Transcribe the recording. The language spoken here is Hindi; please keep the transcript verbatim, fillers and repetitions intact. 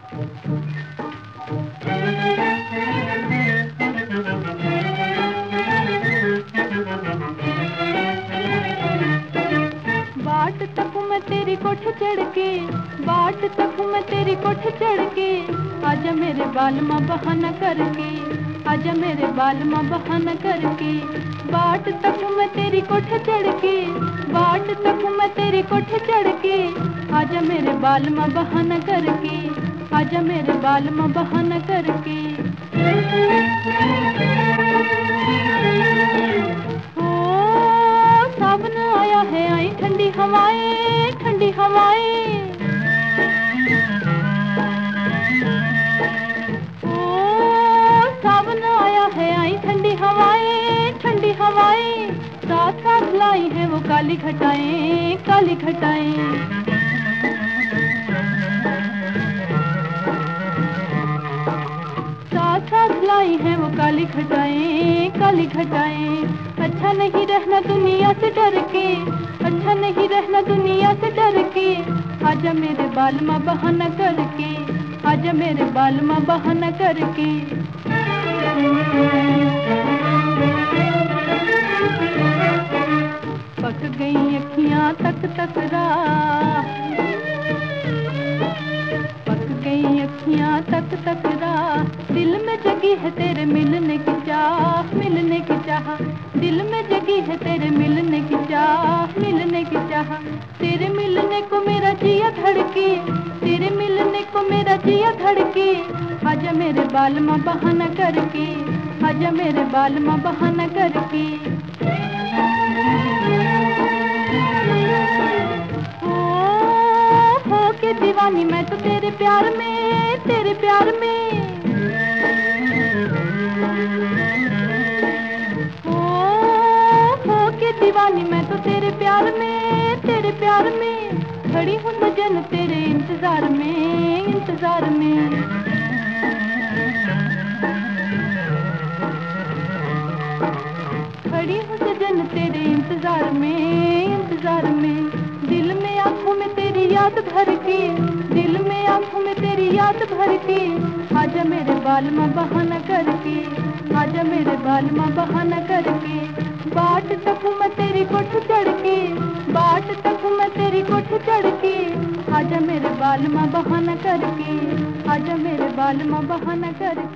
बाट तक मैं तेरी कोठ चढ़ के, बाट तक मैं तेरी कोठ चढ़ के, आजा मेरे बाल माँ बहाना करके, आजा मेरे बाल माँ बहाना करके। बाट तक मैं तेरी कोठ चढ़ के, बाट तक मैं तेरी कोठ चढ़ के, आजा मेरे बाल माँ बहाना करके, आजा मेरे बाल माँ बहाना करके। ओ सावन आया है, आई ठंडी हवाएं, ठंडी हवाएं। ओ सावन आया है, आई ठंडी हवाएं, ठंडी हवाएं। साथ साथ लाई है वो काली घटाएं, काली घटाएं। साथ साथ लाई है वो काली घटाएं, काली घटाएं। अच्छा नहीं रहना दुनिया से डर के, अच्छा नहीं रहना दुनिया से डर के, आजा मेरे बाल माँ बहाना करके, आजा मेरे बाल माँ बहाना करके। पक गई अखियाँ तक तक राह, पक गई अखियाँ तक तक राह, दिल में जगी है तेरे मिलने की चाह, मिलने की चाह। दिल में जगी है तेरे मिलने की चाह, मिलने की चाह। तेरे मिलने को मेरा जिया धड़के, तेरे मिलने को मेरा जिया धड़के, आजा मेरे बाल माँ बहाना करके, आजा मेरे बाल माँ बहाना करके। ओ हो के दीवानी मैं तो तेरे प्यार में, तेरे प्यार में। दीवानी मैं तो तेरे प्यार में, तेरे प्यार में। खड़ी हूँ सजन तेरे इंतजार में, इंतजार में। खड़ी हूँ सजन तेरे इंतजार में, इंतजार में। दिल में आंखों में तेरी याद भर के, दिल में आंखों में तेरी याद भर के, आजा मेरे बाल माँ बहाना करके, आजा मेरे बाल माँ बहाना करके। बाट तक मैं तेरी कोठ चढ़ के, बाट तक मैं तेरी कोठ चढ़ के, आजा मेरे बाल माँ बहाना करके, आजा मेरे बाल माँ बहाना करके।